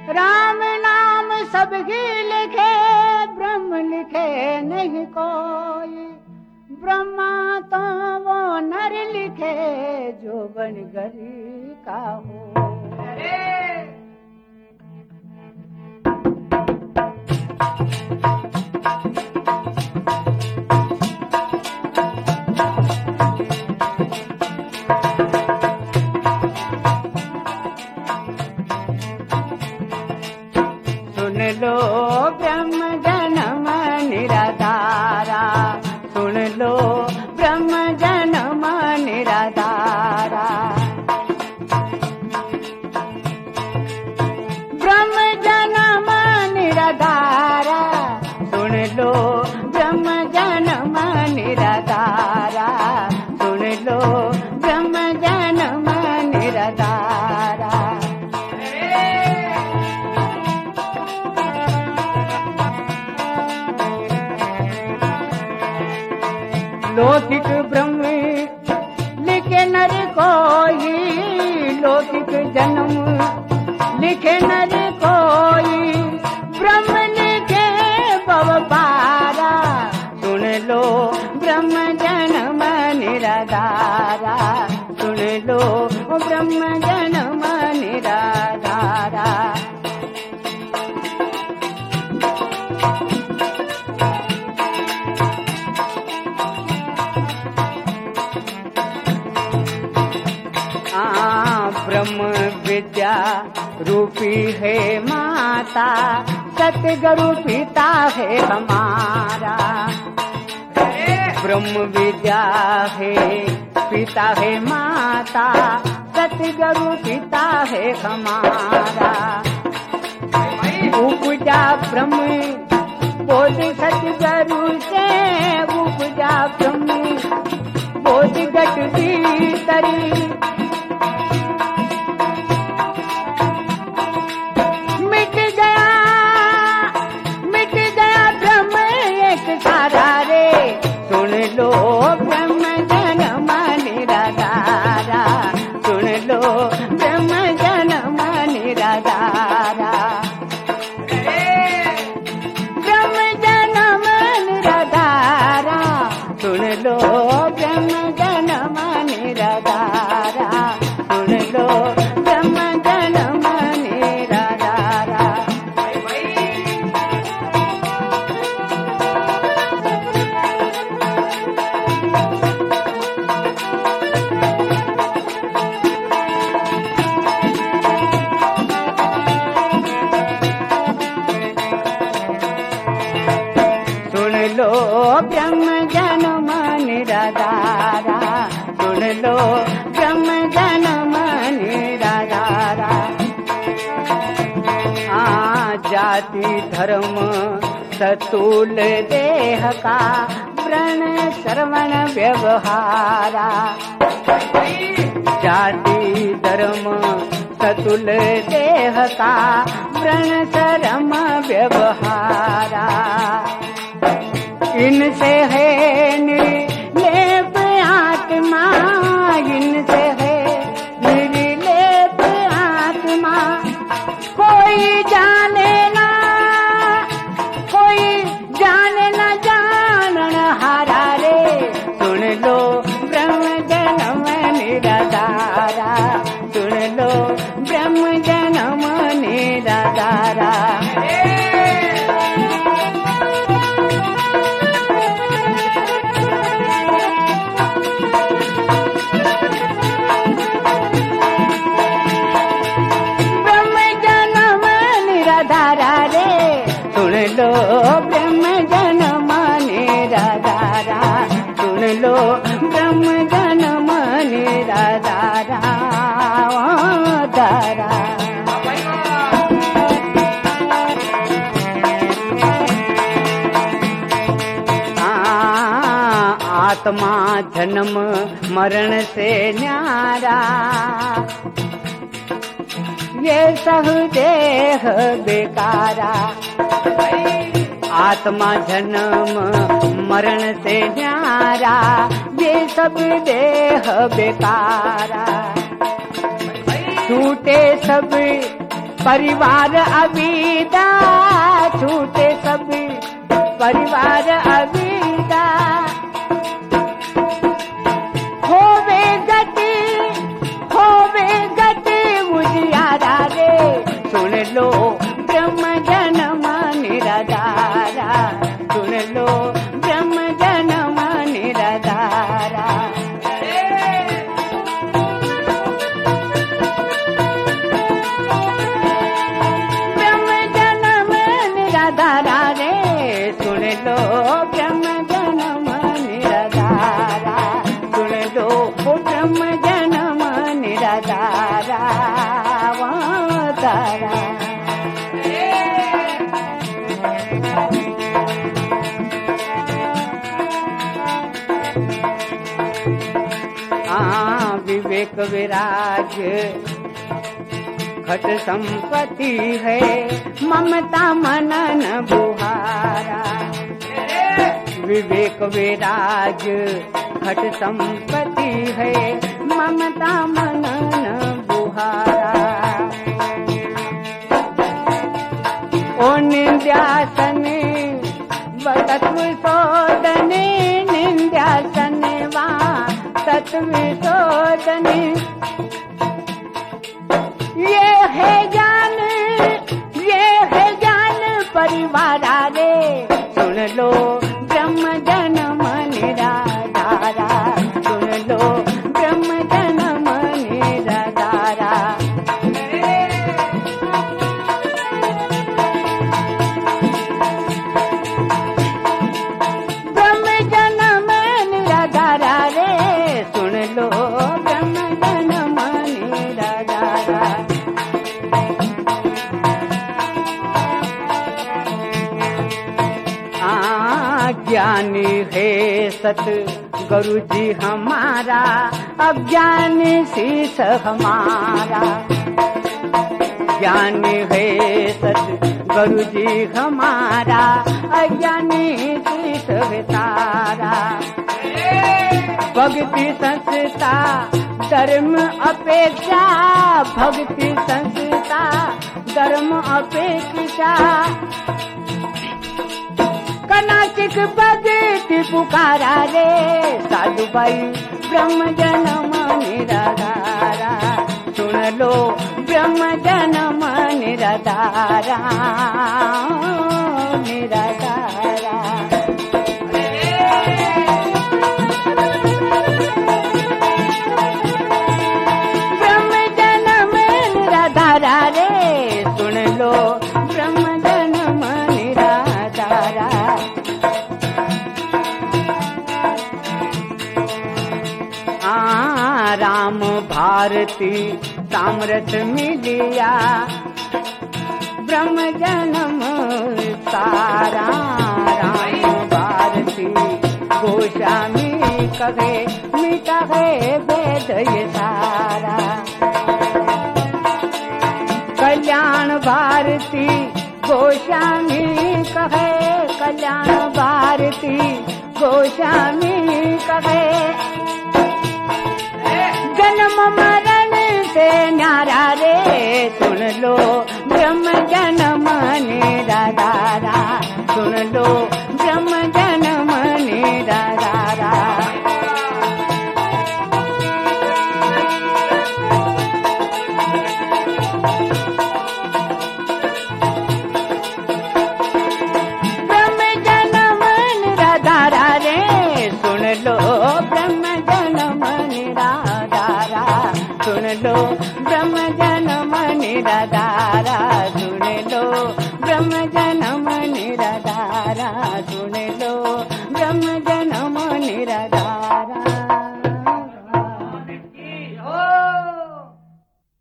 राम नाम सब ही लिखे, ब्रह्म लिखे नहीं कोई। ब्रह्मा तो वो नर लिखे, जो बनगरी का हो। सुन लो ब्रह्म जन्म निराधारा, सुन लो ब्रह्म जन्म निराधारा। ब्रह्म जन्म निराधारा, सुन लो ब्रह्म जन्म निराधारा, सुन लो ब्रह्म जन्म निराधारा। लौकिक ब्रह्म लिखे नर कोई, लौकिक जन्म लिखे नर कोई। ब्रह्म लिखे भव पारा, सुन लो ब्रह्म जन्म निराधारा, सुन लो ब्रह्म जन्म निराधारा। ब्रह्म विद्या रूपी है माता, सतगुरु पिता है हमारा। ब्रह्म विद्या है पिता है माता, सतगुरु पिता है हमारा। उपजा ब्रह्म बोध सतगुरु से, उपजा ब्रह्म बोध घट भीतरी। सारा रे, सुन लो ब्रह्म जन्म निराधारा, सुन लो ब्रह्म जन्म निराधारा। ब्रह्म जन्म निराधारा, सुन लो ब्रह्म जन्म निराधारा, सुन लो ब्रह्म जन्म निराधारा। लो ब्रह्म जन्म निराधारा, सुन लो ब्रह्म जन्म निराधारा। जाति धर्म सतुल देह का, व्रण श्रवण व्यवहारा। जाति धर्म सतुल देह का, व्रण श्रम व्यवहारा। इनसे है निर्लेप आत्मा, इनसे है निर्लेप आत्मा। कोई जाने ना, कोई जाने ना जानन हारा रे, सुन लो ब्रह्म जन्म निराधारा, सुन लो ब्रह्म जन्म निराधारा। सुन लो ब्रह्म जन्म निराधारा, सुन लो ब्रह्म जन्म निराधारा। आत्मा जन्म मरण से न्यारा, ये सब देह बेकारा। आत्मा जन्म मरण से न्यारा, ये सब देह बेकारा। छूटे सब परिवार अविदा छूटे सभी, परिवार अविदा होवे गति उजियारा रे। सुन लो ब्रह्म जन्म निराधारा, सुन लो ब्रह्म जन्म निराधारा। ब्रह्म जन्म निराधारा रे, सुन लो ब्रह्म जन्म निराधारा, सुन लो ब्रह्म जन्म निराधारा वाधारा। विवेक विराज घट संपत्ति है, ममता मनन बुहारा। विवेक विराज घट संपत्ति है, ममता मनन बुहारा। ओ निंद्यासने तत्व शोधने, निंद्यासने वा तत्व शोधने। ये है ज्ञान परिवारा रे। सुन लो ब्रह्म जन्म निराधारा, सुन लो ब्रह्म जन्म निराधारा। ब्रह्म जन्म निराधारा रे, सुन लो ब्रह्म जन्म निराधारा। ज्ञानी है सत गुरु जी हमारा, अज्ञानी शीश हमारा। ज्ञानी है सत गुरु जी हमारा, अज्ञानी शीश तारा। भक्ति संस्था धर्म अपेक्षा, भक्ति संस्था धर्म अपेक्षा। कनासिक भक्ति पुकारा रे, साधु भाई ब्रह्म जन्म निराधारा। सुन लो ब्रह्म जन्म निराधारा, निराधारा। ब्रह्म जन्म निराधारा रे, सुन लो ब्रह्म जन्म निराधारा। राम भारती सामरथ मिलिया, ब्रह्म जन्म सारा। राम भारती गोस्वामी कहे, मिटा है वेद ये सारा। कल्याण भारती गोस्वामी कहे, कल्याण भारती गोस्वामी कहे। जन्म मरण से न्यारा रे, सुन लो ब्रह्म जन्म निराधारा, सुन लो ब्रह्म जन्म निराधारा। ब्रह्म जन्म निराधारा रे, सुन लो ब्रह्म जन्म निराधारा, सुन लो ब्रह्म जन्म निराधारा, सुन लो ब्रह्म जन्म